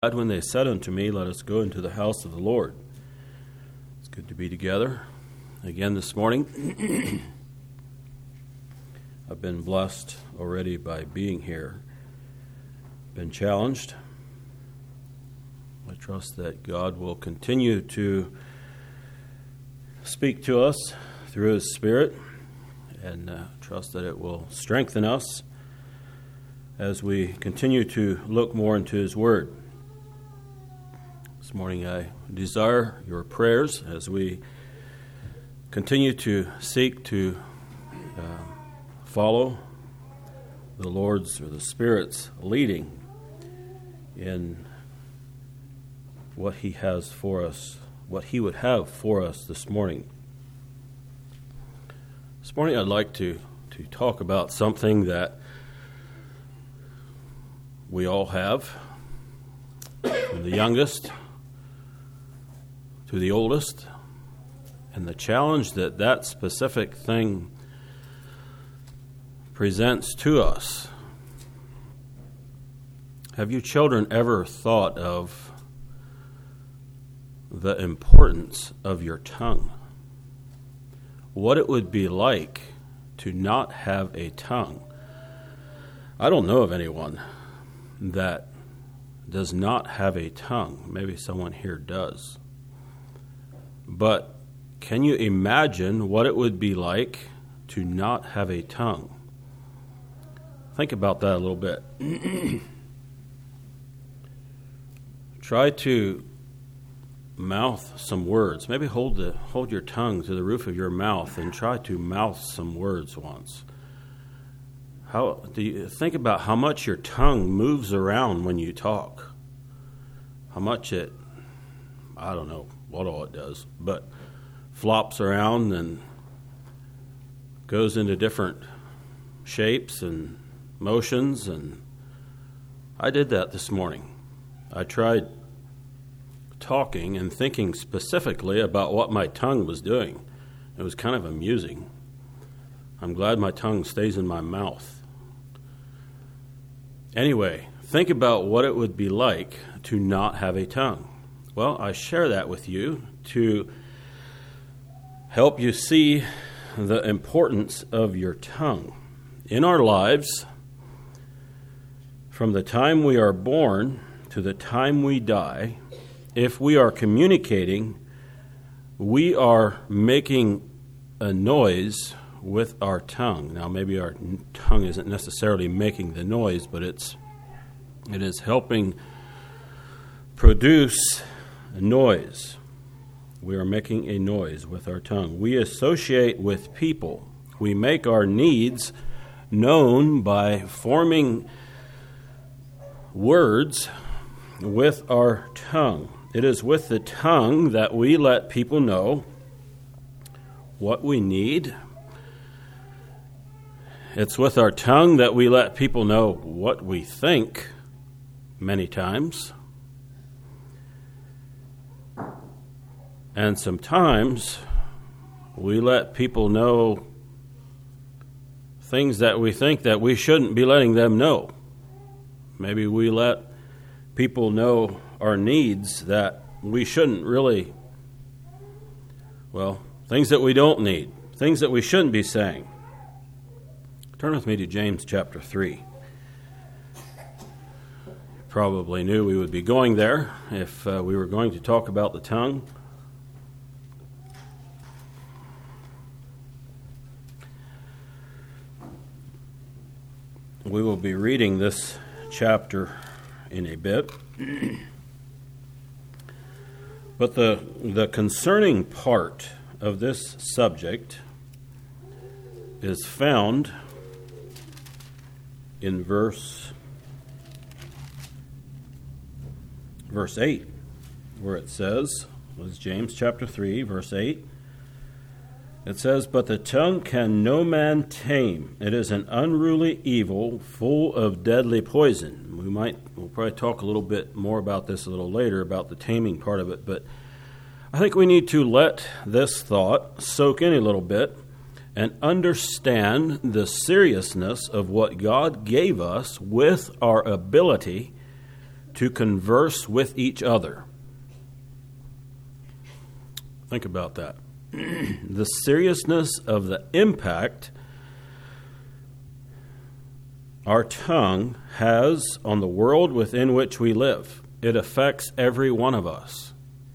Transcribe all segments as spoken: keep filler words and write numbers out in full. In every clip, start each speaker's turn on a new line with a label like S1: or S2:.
S1: When they said unto me, let us go into the house of the Lord. It's good to be together again this morning. I've been blessed already by being here, been challenged. I trust that God will continue to speak to us through His Spirit, and uh, trust that it will strengthen us as we continue to look more into His Word. This morning I desire your prayers as we continue to seek to uh, follow the Lord's or the Spirit's leading in what He has for us, what He would have for us this morning. This morning I'd like to, to talk about something that we all have, from the youngest to the oldest, and the challenge that that specific thing presents to us. Have you children ever thought of the importance of your tongue? What it would be like to not have a tongue? I don't know of anyone that does not have a tongue. Maybe someone here does. But can you imagine what it would be like to not have a tongue? Think about that a little bit. Try to mouth some words. Maybe hold the hold your tongue to the roof of your mouth and try to mouth some words once. How do you think about how much your tongue moves around when you talk? How much it, I don't know what all it does, but flops around and goes into different shapes and motions. And I did that this morning. I tried talking and thinking specifically about what my tongue was doing. It was kind of amusing. I'm glad my tongue stays in my mouth. Anyway, think about what it would be like to not have a tongue. Well, I share that with you to help you see the importance of your tongue. In our lives, from the time we are born to the time we die, if we are communicating, we are making a noise with our tongue. Now, maybe our tongue isn't necessarily making the noise, but it's it is helping produce a noise. We are making a noise with our tongue. We associate with people. We make our needs known by forming words with our tongue. It is with the tongue that we let people know what we need. It's with our tongue that we let people know what we think many times. And sometimes we let people know things that we think that we shouldn't be letting them know. Maybe we let people know our needs that we shouldn't really, well, things that we don't need, things that we shouldn't be saying. Turn with me to James chapter three. You probably knew we would be going there if uh, we were going to talk about the tongue. We will be reading this chapter in a bit. But the the concerning part of this subject is found in verse verse eight, where it says, was James chapter three, verse eight. It says, "But the tongue can no man tame. It is an unruly evil, full of deadly poison." We might, we'll probably talk a little bit more about this a little later, about the taming part of it, but I think we need to let this thought soak in a little bit and understand the seriousness of what God gave us with our ability to converse with each other. Think about that. The seriousness of the impact our tongue has on the world within which we live. It affects every one of us.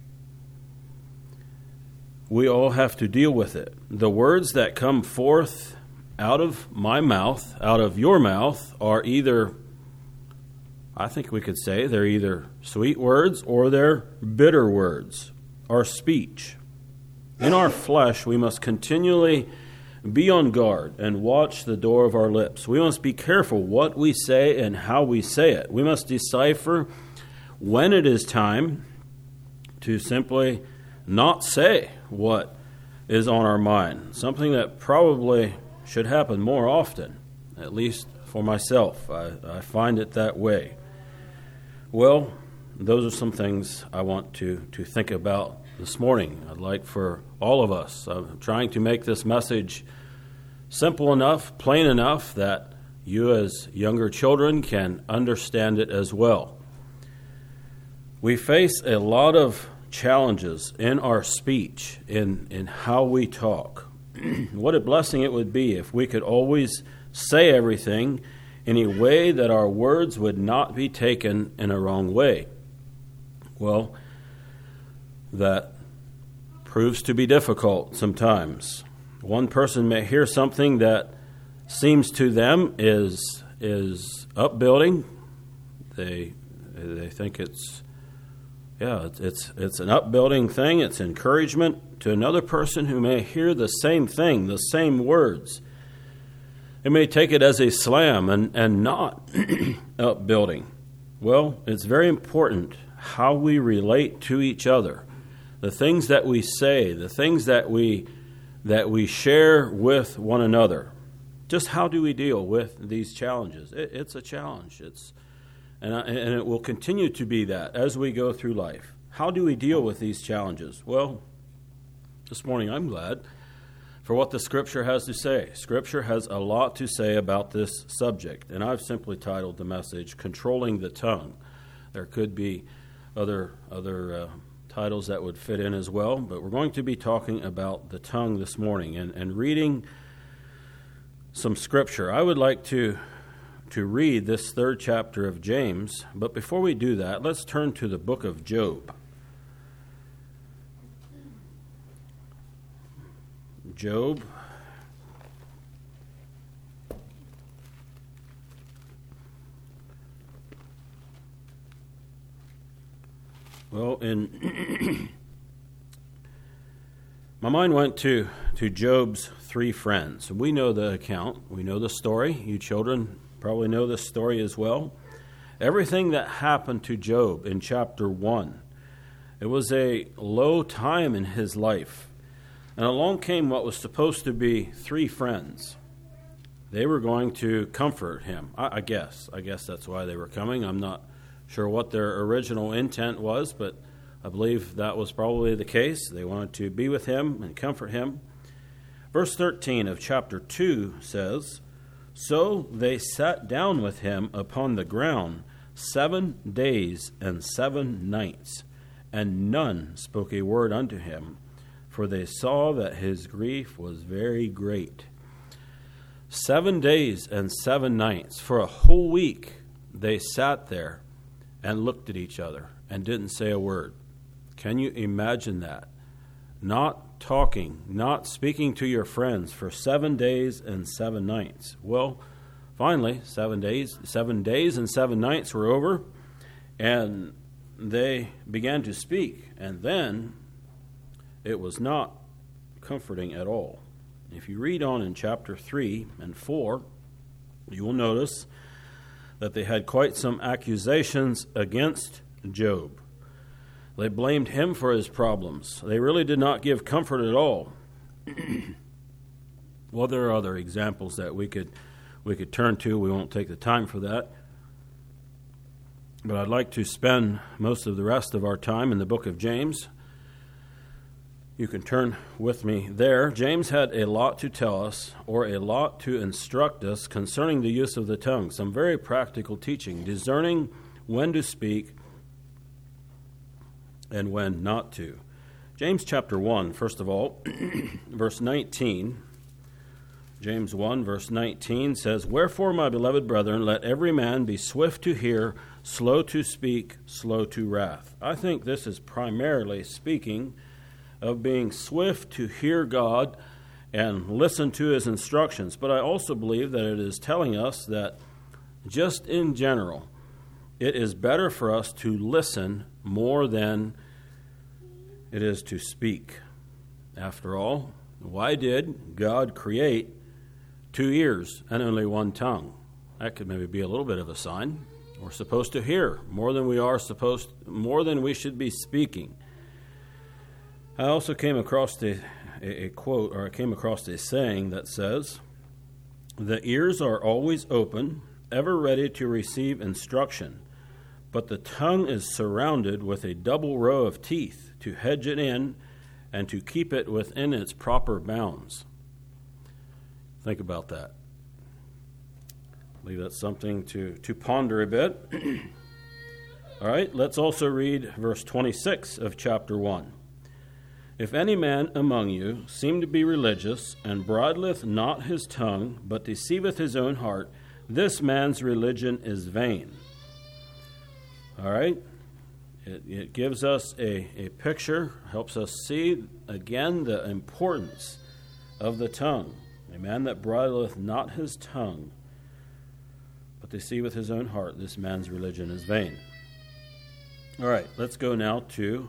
S1: We all have to deal with it. The words that come forth out of my mouth, out of your mouth, are either, I think we could say, they're either sweet words or they're bitter words, our speech. In our flesh, we must continually be on guard and watch the door of our lips. We must be careful what we say and how we say it. We must decipher when it is time to simply not say what is on our mind, something that probably should happen more often, at least for myself. I, I find it that way. Well, those are some things I want to, to think about this morning. I'd like for all of us, I'm trying to make this message simple enough, plain enough, that you as younger children can understand it as well. We face a lot of challenges in our speech, in, in how we talk. What a blessing it would be if we could always say everything in a way that our words would not be taken in a wrong way. Well, that proves to be difficult sometimes. One person may hear something that seems to them is is upbuilding. They they think it's yeah it's it's an upbuilding thing. It's encouragement. To another person who may hear the same thing, the same words, they may take it as a slam and and not upbuilding. Well, it's very important how we relate to each other. The things that we say, the things that we that we share with one another. Just how do we deal with these challenges? It, it's a challenge. It's and I, and it will continue to be that as we go through life. How do we deal with these challenges? Well, this morning I'm glad for what the Scripture has to say. Scripture has a lot to say about this subject, and I've simply titled the message, Controlling the Tongue. There could be other other uh, titles that would fit in as well, but we're going to be talking about the tongue this morning and, and reading some Scripture. I would like to to read this third chapter of James, but before we do that, let's turn to the book of Job. Job. Well, in my mind went to, to Job's three friends. We know the account. We know the story. You children probably know this story as well. Everything that happened to Job in chapter one, it was a low time in his life. And along came what was supposed to be three friends. They were going to comfort him. I, I guess. I guess that's why they were coming. I'm not sure what their original intent was, but I believe that was probably the case. They wanted to be with him and comfort him. Verse thirteen of chapter two says, So they sat down with him upon the ground seven days and seven nights, and none spoke a word unto him, for they saw that his grief was very great. Seven days and seven nights, for a whole week, they sat there and looked at each other and didn't say a word. Can you imagine that? Not talking, not speaking to your friends for seven days and seven nights. Well, finally, seven days, seven days and seven nights were over, and they began to speak, and then it was not comforting at all. If you read on in chapter three and four, you will notice that they had quite some accusations against Job. They blamed him for his problems. They really did not give comfort at all. Well, there are other examples that we could we could turn to. We won't take the time for that. But I'd like to spend most of the rest of our time in the book of James. You can turn with me there. James had a lot to tell us, or a lot to instruct us concerning the use of the tongue. Some very practical teaching, discerning when to speak and when not to. James chapter one, first of all, verse nineteen. James one, verse nineteen says, "Wherefore, my beloved brethren, let every man be swift to hear, slow to speak, slow to wrath." I think this is primarily speaking of being swift to hear God and listen to his instructions. But I also believe that it is telling us that just in general, it is better for us to listen more than it is to speak. After all, why did God create two ears and only one tongue? That could maybe be a little bit of a sign. We're supposed to hear more than we are supposed, more than we should be speaking. I also came across a, a, a quote, or I came across a saying that says, "The ears are always open, ever ready to receive instruction, but the tongue is surrounded with a double row of teeth to hedge it in and to keep it within its proper bounds." Think about that. I believe that's something to, to ponder a bit. All right, let's also read verse twenty-six of chapter one. "If any man among you seem to be religious, and bridleth not his tongue, but deceiveth his own heart, this man's religion is vain." All right? It, it gives us a, a picture, helps us see again the importance of the tongue. "A man that bridleth not his tongue, but deceiveth his own heart, this man's religion is vain." All right, let's go now to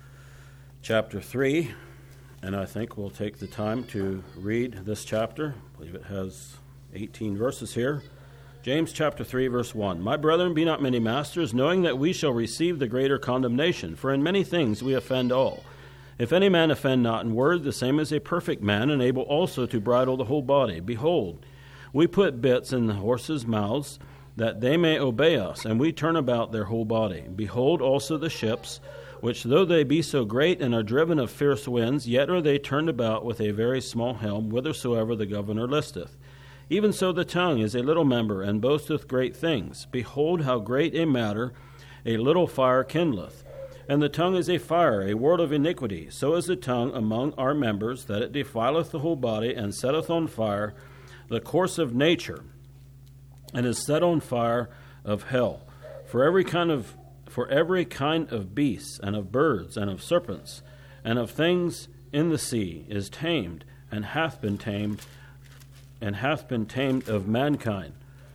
S1: chapter three, and I think we'll take the time to read this chapter. I believe it has eighteen verses here. James chapter three, verse one. "My brethren, be not many masters, knowing that we shall receive the greater condemnation. For in many things we offend all. If any man offend not in word, the same is a perfect man, and able also to bridle the whole body. Behold, we put bits in the horses' mouths, that they may obey us, and we turn about their whole body. Behold also the ships, which though they be so great and are driven of fierce winds, yet are they turned about with a very small helm, whithersoever the governor listeth. Even so the tongue is a little member, and boasteth great things. Behold how great a matter a little fire kindleth. And the tongue is a fire, a world of iniquity. So is the tongue among our members, that it defileth the whole body, and setteth on fire the course of nature, and is set on fire of hell. For every kind of for every kind of beasts, and of birds, and of serpents, and of things in the sea is tamed, and hath been tamed, and hath been tamed of mankind.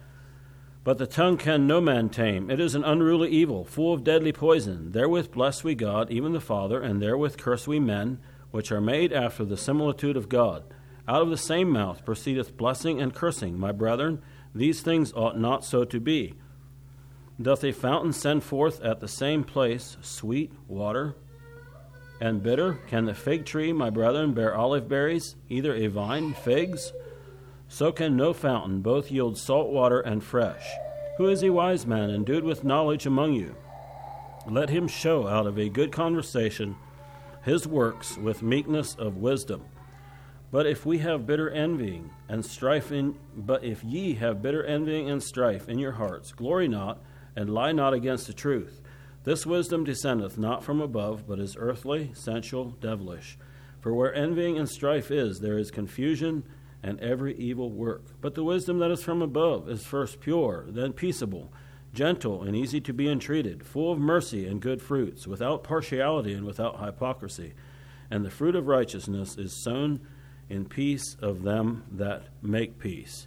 S1: But the tongue can no man tame. It is an unruly evil, full of deadly poison. Therewith bless we God, even the Father, and therewith curse we men, which are made after the similitude of God. Out of the same mouth proceedeth blessing and cursing. My brethren, these things ought not so to be. Doth a fountain send forth at the same place sweet water and bitter? Can the fig tree, my brethren, bear olive berries, either a vine figs? So can no fountain both yield salt water and fresh. Who is a wise man endued with knowledge among you? Let him show out of a good conversation his works with meekness of wisdom. But if we have bitter envying and strife in, but if ye have bitter envying and strife in your hearts, glory not, and lie not against the truth. This wisdom descendeth not from above, but is earthly, sensual, devilish. For where envying and strife is, there is confusion and every evil work. But the wisdom that is from above is first pure, then peaceable, gentle, and easy to be entreated, full of mercy and good fruits, without partiality and without hypocrisy. And the fruit of righteousness is sown in peace of them that make peace."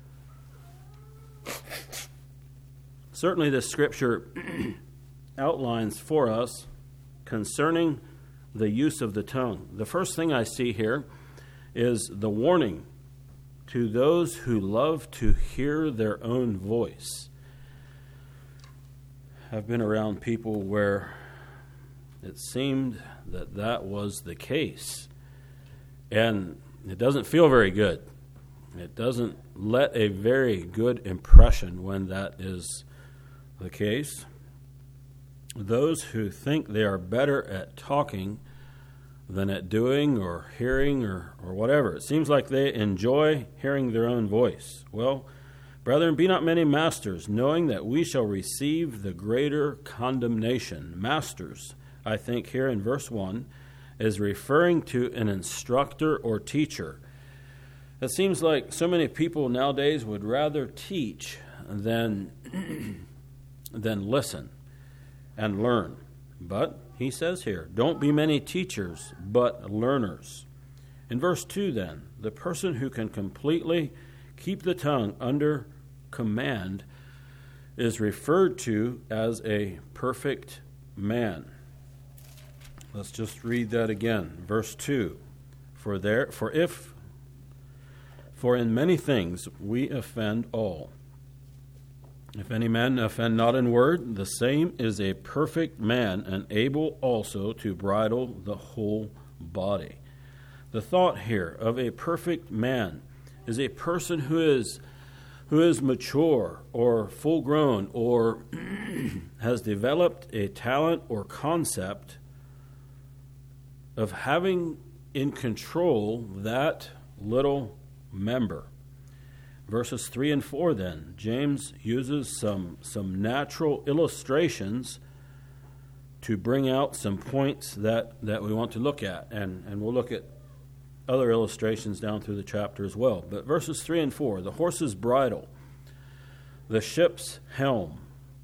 S1: Certainly this scripture outlines for us concerning the use of the tongue. The first thing I see here is the warning to those who love to hear their own voice. I've been around people where it seemed that that was the case. And it doesn't feel very good. It doesn't let a very good impression when that is the case. Those who think they are better at talking than at doing or hearing or, or whatever. It seems like they enjoy hearing their own voice. Well, Brethren, be not many masters, knowing that we shall receive the greater condemnation. Masters, I think here in verse one, is referring to an instructor or teacher. It seems like so many people nowadays would rather teach than, than listen and learn. But he says here, don't be many teachers, but learners. In verse two then, the person who can completely keep the tongue under command is referred to as a perfect man. Let's just read that again. Verse two. For there for if for in many things we offend all. If any man offend not in word, the same is a perfect man, and able also to bridle the whole body. The thought here of a perfect man is a person who is who is mature or full grown or has developed a talent or concept of having in control that little member. Verses three and four then, James uses some, some natural illustrations to bring out some points that, that we want to look at. And, and we'll look at other illustrations down through the chapter as well. But verses three and four, the horse's bridle, the ship's helm.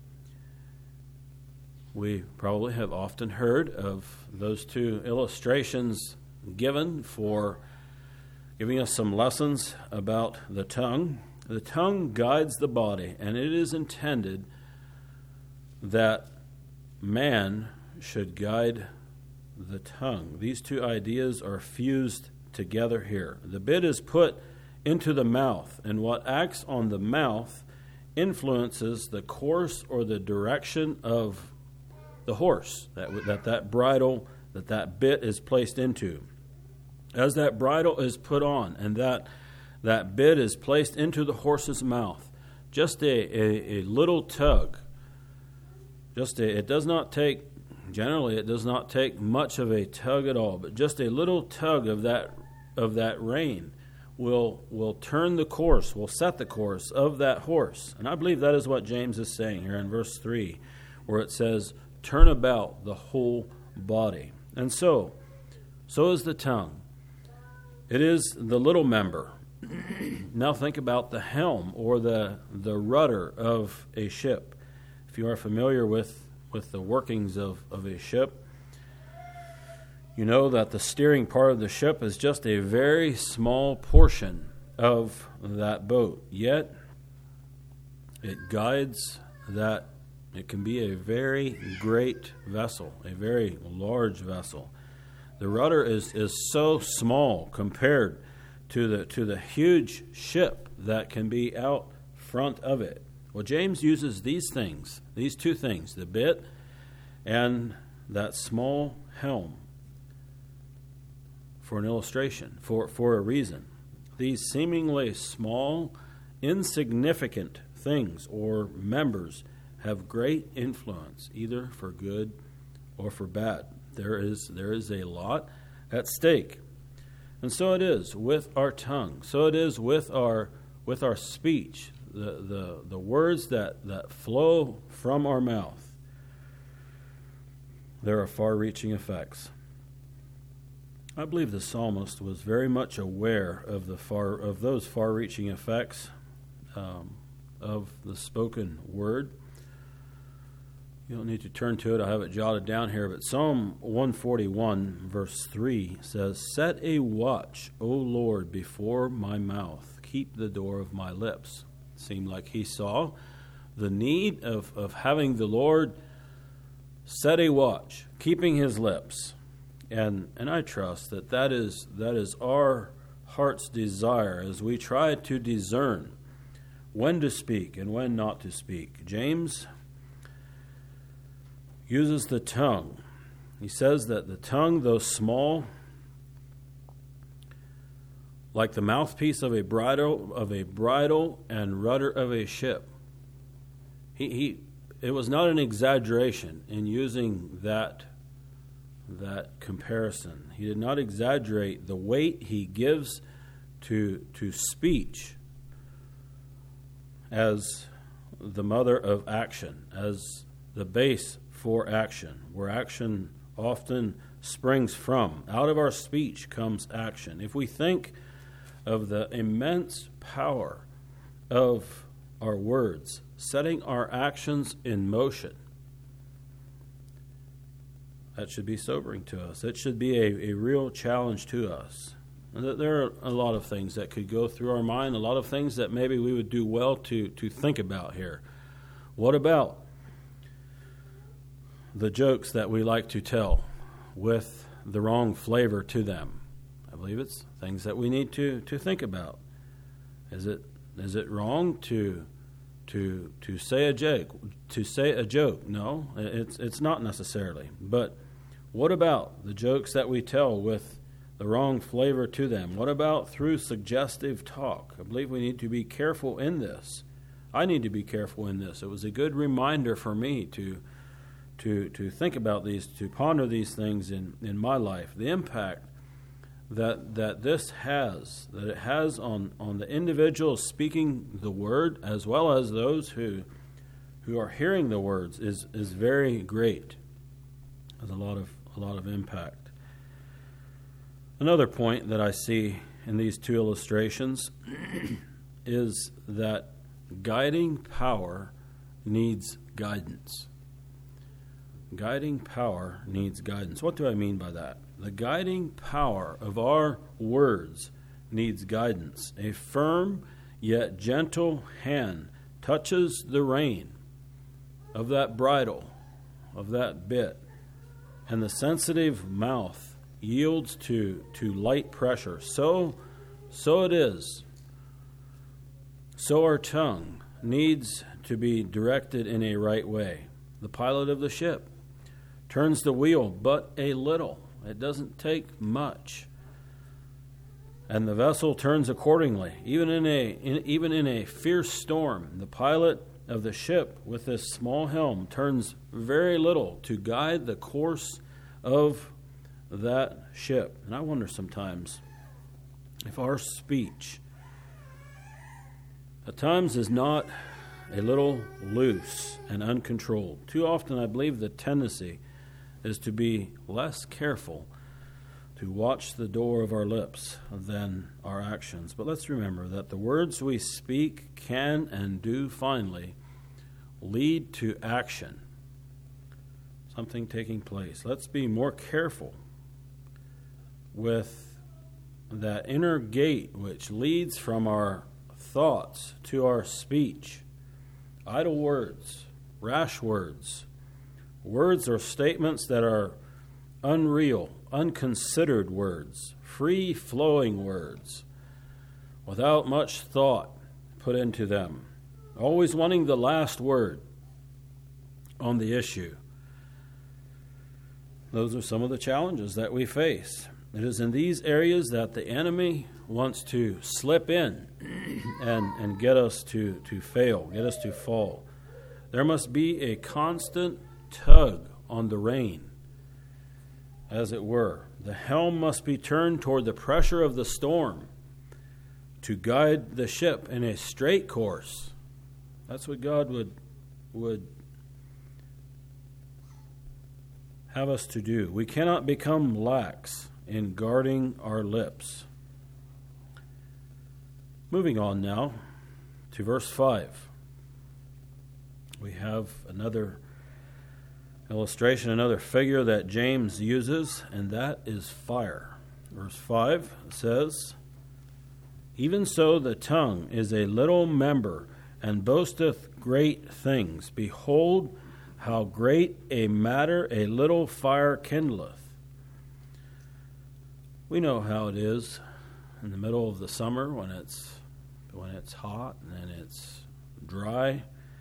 S1: We probably have often heard of those two illustrations given for giving us some lessons about the tongue. The tongue guides the body, and it is intended that man should guide the tongue. These two ideas are fused together here. The bit is put into the mouth, and what acts on the mouth influences the course or the direction of the horse that that, that bridle, that that bit is placed into. As that bridle is put on and that that bit is placed into the horse's mouth, just a, a, a little tug, just a, it does not take, generally it does not take much of a tug at all, but just a little tug of that of that rein will will turn the course, will set the course of that horse. And I believe that is what James is saying here in verse three, where it says, turn about the whole body. And so, so is the tongue. It is the little member. Now think about the helm or the the rudder of a ship. If you are familiar with, with the workings of, of a ship, you know that the steering part of the ship is just a very small portion of that boat. Yet, it guides that. It can be a very great vessel, a very large vessel. The rudder is, is so small compared to the to the huge ship that can be out front of it. Well, James uses these things, these two things, the bit and that small helm, for an illustration, for, for a reason. These seemingly small, insignificant things or members have great influence, either for good or for bad. There is there is a lot at stake. And so it is with our tongue. So it is with our with our speech, the the, the words that, that flow from our mouth. There are far-reaching effects. I believe the psalmist was very much aware of the far of those far-reaching effects um, of the spoken word. You don't need to turn to it. I have it jotted down here. But Psalm one forty-one, verse three says, set a watch, O Lord, before my mouth. Keep the door of my lips. It seemed like he saw the need of, of having the Lord set a watch, keeping his lips. And and I trust that that is, that is our heart's desire as we try to discern when to speak and when not to speak. James uses the tongue. He says that the tongue, though small, like the mouthpiece of a bridle of a bridle and rudder of a ship. He he it was not an exaggeration in using that that comparison. He did not exaggerate the weight he gives to to speech. as the mother of action, as the base for action, where action often springs from. Out of our speech comes action. If we think of the immense power of our words, setting our actions in motion, that should be sobering to us. It should be a, a real challenge to us. There are a lot of things that could go through our mind, a lot of things that maybe we would do well to, to think about here. What about the jokes that we like to tell with the wrong flavor to them? I believe it's things that we need to, to think about. Is it is it wrong to to to say a joke? To say a joke? No, it's it's not necessarily. But what about the jokes that we tell with the wrong flavor to them? What about through suggestive talk? I believe we need to be careful in this. I need to be careful in this. It was a good reminder for me to to to think about these, to ponder these things in, in my life. The impact that that this has, that it has on, on the individual speaking the word as well as those who who are hearing the words is, is very great. There's a lot of a lot of impact. Another point that I see in these two illustrations is that guiding power needs guidance. Guiding power needs guidance. What do I mean by that? The guiding power of our words needs guidance. A firm yet gentle hand touches the rein of that bridle, of that bit, and the sensitive mouth yields to, to light pressure. So, so it is. So our tongue needs to be directed in a right way. The pilot of the ship turns the wheel but a little. It doesn't take much. And the vessel turns accordingly. Even in a in, even in a fierce storm, the pilot of the ship with this small helm turns very little to guide the course of that ship. And I wonder sometimes if our speech at times is not a little loose and uncontrolled. Too often I believe the tendency is to be less careful, to watch the door of our lips than our actions. But let's remember that the words we speak can and do finally lead to action, something taking place. Let's be more careful with that inner gate which leads from our thoughts to our speech. Idle words, rash words, words or statements that are unreal, unconsidered words, free-flowing words, without much thought put into them, always wanting the last word on the issue. Those are some of the challenges that we face. It is in these areas that the enemy wants to slip in and, and get us to, to fail, get us to fall. There must be a constant tug on the rein, as it were. The helm must be turned toward the pressure of the storm to guide the ship in a straight course. That's what God would would have us to do. We cannot become lax in guarding our lips. Moving on now to verse five. We have another illustration, another figure that James uses, and that is fire. Verse five says, "Even so the tongue is a little member, and boasteth great things. Behold, how great a matter a little fire kindleth." We know how it is in the middle of the summer when it's when it's hot and it's dry.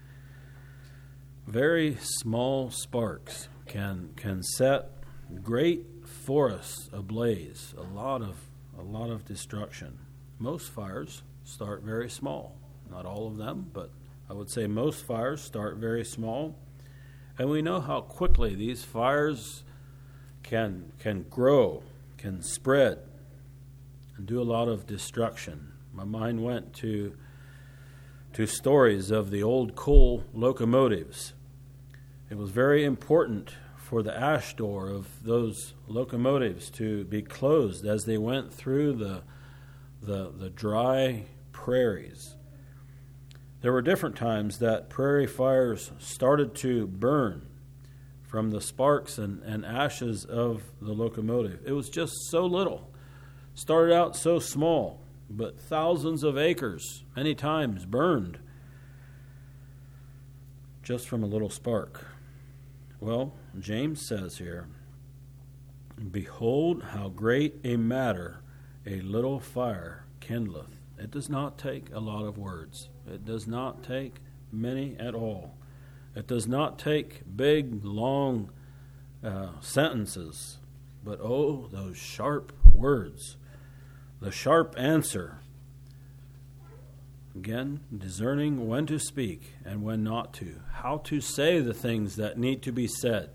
S1: Very small sparks can can set great forests ablaze. A lot of a lot of destruction. Most fires start very small. Not all of them, but I would say most fires start very small. And we know how quickly these fires can can grow, can spread, and do a lot of destruction. My mind went to to stories of the old coal locomotives. It was very important for the ash door of those locomotives to be closed as they went through the, the, the dry prairies. There were different times that prairie fires started to burn from the sparks and, and ashes of the locomotive. It was just so little. Started out so small, but thousands of acres, many times, burned just from a little spark. Well, James says here, "Behold how great a matter a little fire kindleth." It does not take a lot of words. It does not take many at all. It does not take big, long uh, sentences. But oh, those sharp words, the sharp answer. Again, discerning when to speak and when not to. How to say the things that need to be said.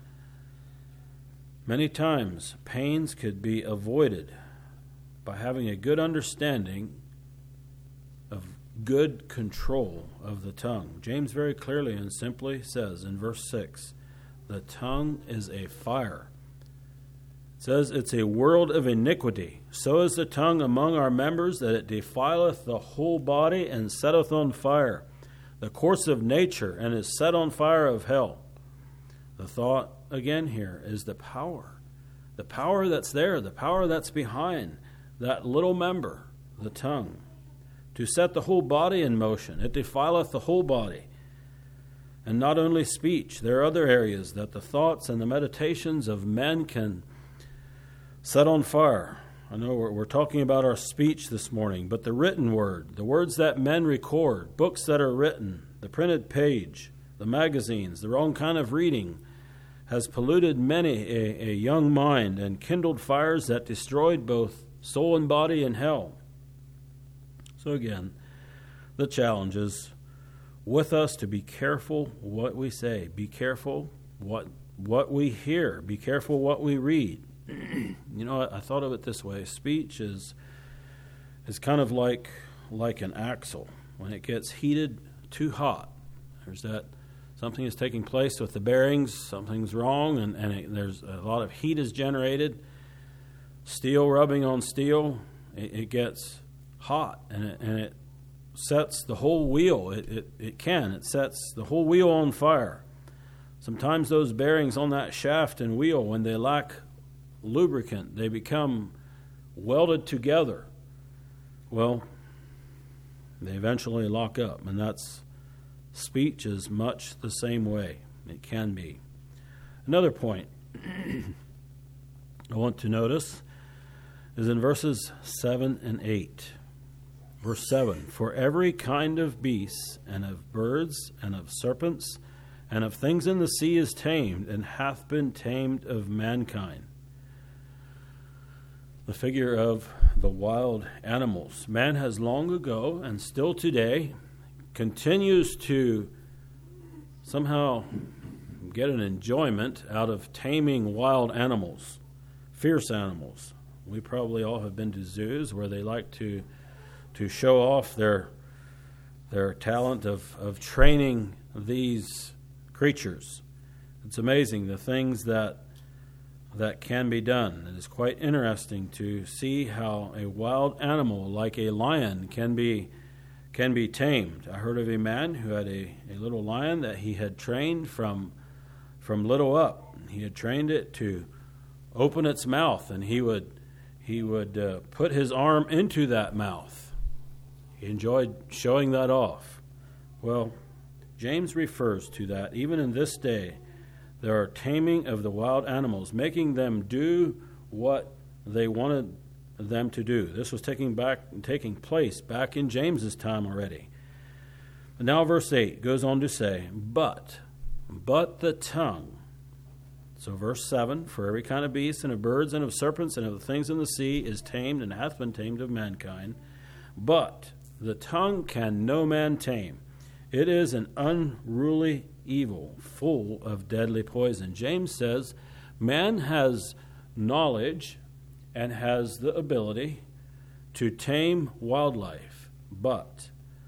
S1: Many times, pains could be avoided by having a good understanding of good control of the tongue. James very clearly and simply says in verse six, the tongue is a fire. It says it's a world of iniquity. So is the tongue among our members, that it defileth the whole body and setteth on fire the course of nature, and is set on fire of hell. The thought again here is the power. The power that's there, the power that's behind that little member, the tongue, to set the whole body in motion. It defileth the whole body. And not only speech, there are other areas that the thoughts and the meditations of men can set on fire. I know we're, we're talking about our speech this morning, but the written word, the words that men record, books that are written, the printed page, the magazines, the wrong kind of reading, has polluted many a, a young mind and kindled fires that destroyed both soul and body in hell. So again, the challenge is with us to be careful what we say. Be careful what what we hear. Be careful what we read. You know, I, I thought of it this way. Speech is is kind of like like an axle. When it gets heated too hot, there's that something is taking place with the bearings, something's wrong, and, and it, there's a lot of heat is generated. Steel rubbing on steel, it, it gets hot, and it, and it sets the whole wheel. It, it, it can. It sets the whole wheel on fire. Sometimes those bearings on that shaft and wheel, when they lack lubricant, they become welded together. Well, they eventually lock up, and that's speech is much the same way. It can be. Another point I want to notice is in verses seven and eight. Verse seven, for every kind of beasts, and of birds, and of serpents, and of things in the sea is tamed, and hath been tamed of mankind. The figure of the wild animals. Man has long ago, and still today, continues to somehow get an enjoyment out of taming wild animals, fierce animals. We probably all have been to zoos where they like to to show off their their talent of, of training these creatures. It's amazing the things that that can be done. It is quite interesting to see how a wild animal like a lion can be can be tamed. I heard of a man who had a, a little lion that he had trained from from little up. He had trained it to open its mouth, and he would he would uh, put his arm into that mouth. He enjoyed showing that off. Well, James refers to that. Even in this day, there are taming of the wild animals, making them do what they wanted them to do. This was taking back taking place back in James's time already. But now verse eight goes on to say, but, but the tongue. So verse seven, for every kind of beast, and of birds, and of serpents, and of the things in the sea is tamed, and hath been tamed of mankind. But the tongue can no man tame. It is an unruly evil, full of deadly poison. James says, man has knowledge and has the ability to tame wildlife, but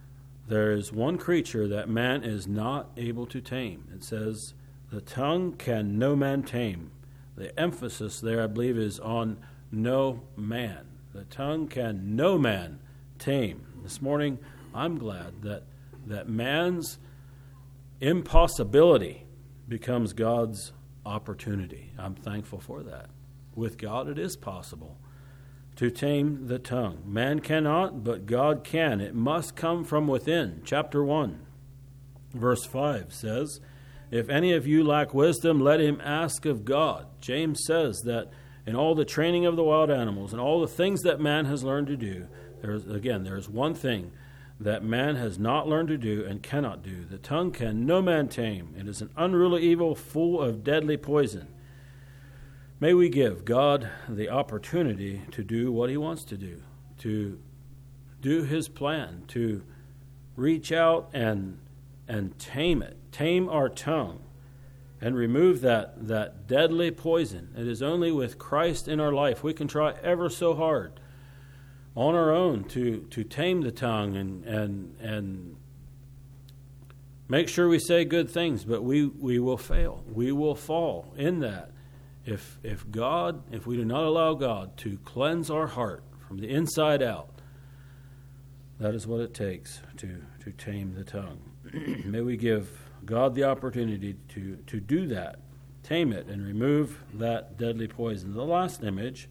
S1: there is one creature that man is not able to tame. It says, the tongue can no man tame. The emphasis there, I believe, is on no man. The tongue can no man tame. This morning, I'm glad that, that man's impossibility becomes God's opportunity. I'm thankful for that. With God, it is possible to tame the tongue. Man cannot, but God can. It must come from within. Chapter one, verse five says, if any of you lack wisdom, let him ask of God. James says that in all the training of the wild animals and all the things that man has learned to do, there's, again, there's one thing that man has not learned to do and cannot do. The tongue can no man tame. It is an unruly evil full of deadly poison. May we give God the opportunity to do what he wants to do, to do his plan, to reach out and and tame it, tame our tongue, and remove that, that deadly poison. It is only with Christ in our life. We can try ever so hard on our own to, to tame the tongue and, and, and make sure we say good things, but we, we will fail. We will fall in that. If if God, if we do not allow God to cleanse our heart from the inside out, that is what it takes to, to tame the tongue. May we give God the opportunity to, to do that, tame it, and remove that deadly poison. The last image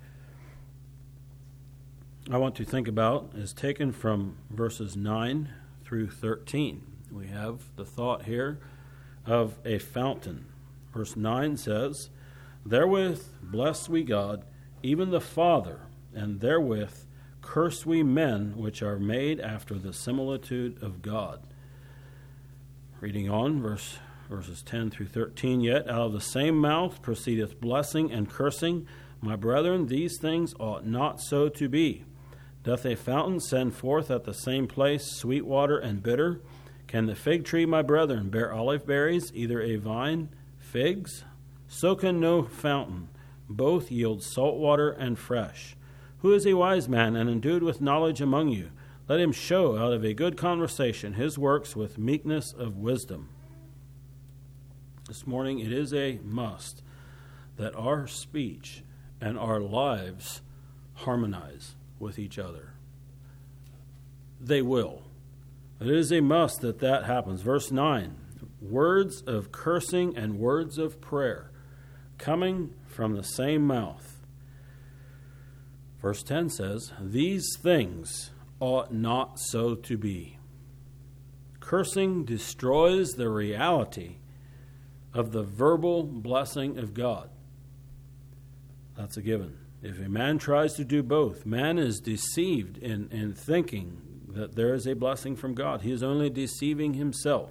S1: I want to think about is taken from verses nine through thirteen. We have the thought here of a fountain. Verse nine says, therewith bless we God, even the Father, and therewith curse we men which are made after the similitude of God. Reading on, verse, verses ten through thirteen, yet out of the same mouth proceedeth blessing and cursing. My brethren, these things ought not so to be. Doth a fountain send forth at the same place sweet water and bitter? Can the fig tree, my brethren, bear olive berries, either a vine figs? So can no fountain both yield salt water and fresh. Who is a wise man and endued with knowledge among you? Let him show out of a good conversation his works with meekness of wisdom. This morning it is a must that our speech and our lives harmonize with each other. They will. It is a must that that happens. Verse nine, words of cursing and words of prayer coming from the same mouth. Verse ten says, these things ought not so to be. Cursing destroys the reality of the verbal blessing of God. That's a given. If a man tries to do both, man is deceived in, in thinking that there is a blessing from God. He is only deceiving himself.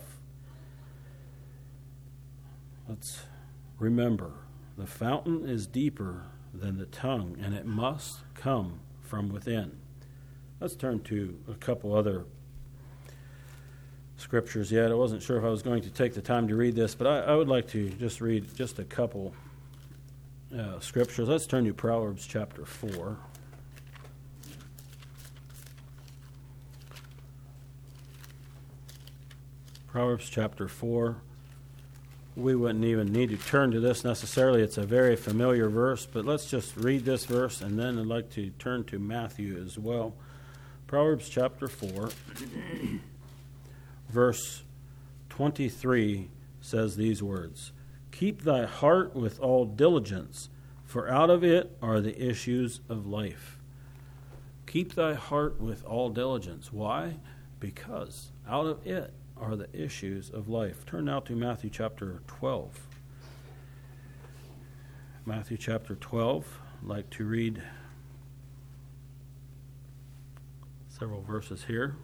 S1: Let's remember, the fountain is deeper than the tongue, and it must come from within. Let's turn to a couple other scriptures yet. I wasn't sure if I was going to take the time to read this, but I, I would like to just read just a couple uh, scriptures. Let's turn to Proverbs chapter four. Proverbs chapter four. We wouldn't even need to turn to this necessarily. It's a very familiar verse, but let's just read this verse, and then I'd like to turn to Matthew as well. Proverbs chapter four, verse twenty-three says these words, keep thy heart with all diligence, for out of it are the issues of life. Keep thy heart with all diligence. Why? Because out of it are the issues of life. Turn now to Matthew chapter twelve. Matthew chapter twelve. I'd like to read several verses here.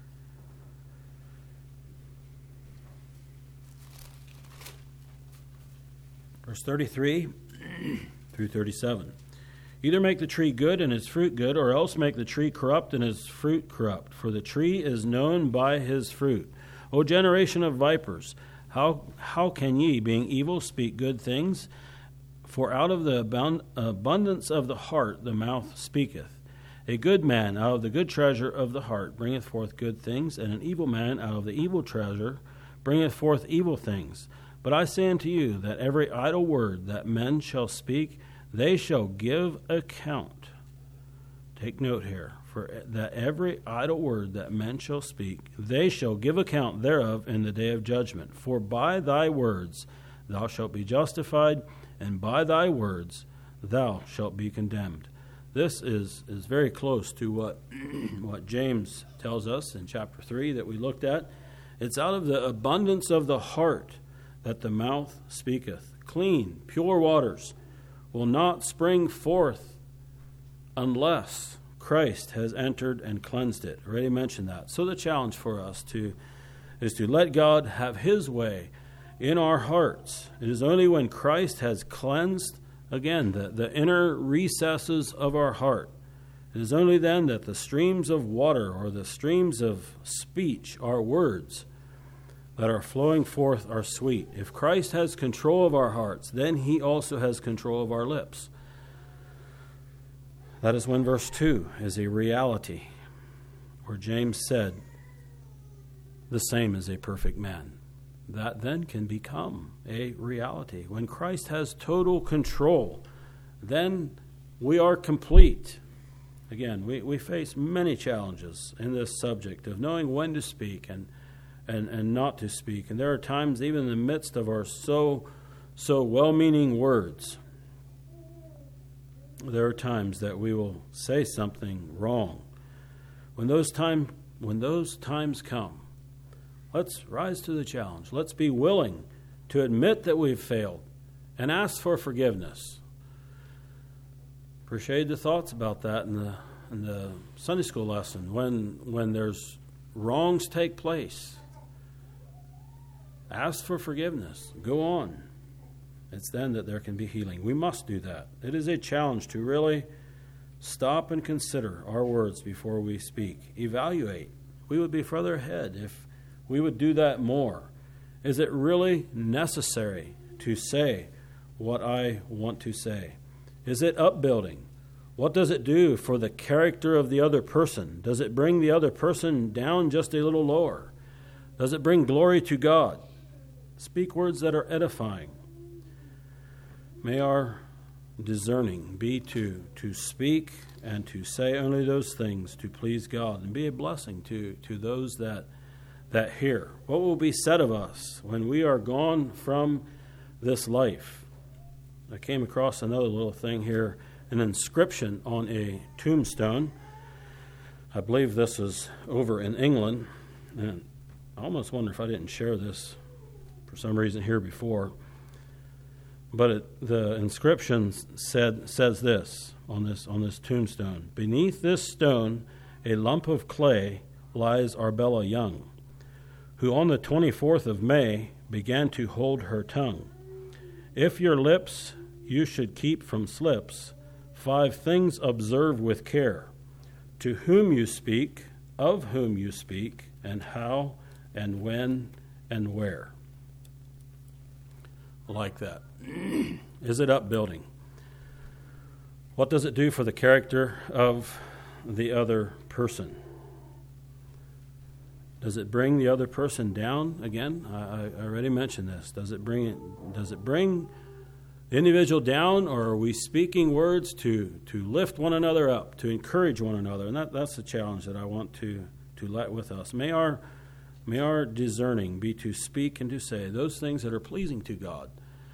S1: Verse thirty-three through thirty-seven. Either make the tree good and its fruit good, or else make the tree corrupt and its fruit corrupt. For the tree is known by his fruit. O generation of vipers, how how can ye, being evil, speak good things? For out of the abund- abundance of the heart the mouth speaketh. A good man out of the good treasure of the heart bringeth forth good things, and an evil man out of the evil treasure bringeth forth evil things. But I say unto you that every idle word that men shall speak, they shall give account. Take note here, for that every idle word that men shall speak, they shall give account thereof in the day of judgment. For by thy words thou shalt be justified, and by thy words thou shalt be condemned. This is, is very close to what, what James tells us in chapter three that we looked at. It's out of the abundance of the heart that the mouth speaketh. Clean, pure waters will not spring forth unless Christ has entered and cleansed it. I already mentioned that. So the challenge for us to is to let God have his way in our hearts. It is only when Christ has cleansed, again, the, the inner recesses of our heart. It is only then that the streams of water or the streams of speech, our words, that are flowing forth are sweet. If Christ has control of our hearts, then he also has control of our lips. That is when verse two is a reality, where James said, the same as a perfect man. That then can become a reality. When Christ has total control, then we are complete. Again, we, we face many challenges in this subject of knowing when to speak and, and, and not to speak. And there are times, even in the midst of our so, so well-meaning words, there are times that we will say something wrong. When those time, when those times come, let's rise to the challenge. Let's be willing to admit that we've failed and ask for forgiveness. Appreciate the thoughts about that in the in the Sunday school lesson. When when there's wrongs take place, ask for forgiveness. Go on. It's then that there can be healing. We must do that. It is a challenge to really stop and consider our words before we speak. Evaluate. We would be further ahead if we would do that more. Is it really necessary to say what I want to say? Is it upbuilding? What does it do for the character of the other person? Does it bring the other person down just a little lower? Does it bring glory to God? Speak words that are edifying. May our discerning be to, to speak and to say only those things to please God and be a blessing to, to those that that hear. What will be said of us when we are gone from this life? I came across another little thing here, an inscription on a tombstone. I believe this is over in England, and I almost wonder if I didn't share this for some reason here before. But it, the inscription said says this on this on this tombstone: beneath this stone, a lump of clay, lies Arbella Young, who on the twenty-fourth of May began to hold her tongue. If your lips you should keep from slips, five things observe with care: to whom you speak, of whom you speak, and how, and when, and where. Like that. Is it upbuilding? What does it do for the character of the other person? Does it bring the other person down? Again, I, I already mentioned this. Does it bring it? Does it bring the individual down, or are we speaking words to, to lift one another up, to encourage one another? And that, that's the challenge that I want to, to let with us. May our may our discerning be to speak and to say those things that are pleasing to God,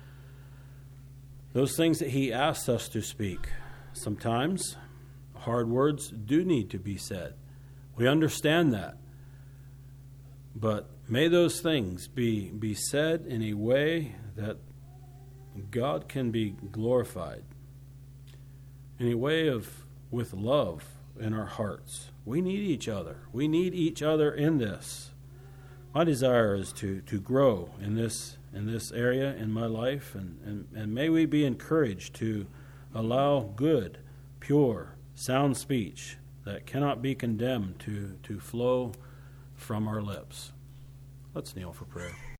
S1: those things that He asks us to speak. Sometimes hard words do need to be said. We understand that. But may those things be, be said in a way that God can be glorified, in a way of with love in our hearts. We need each other. We need each other in this. My desire is to, to grow in this in this area in my life, and, and, and may we be encouraged to allow good, pure, sound speech that cannot be condemned to, to flow from our lips. Let's kneel for prayer.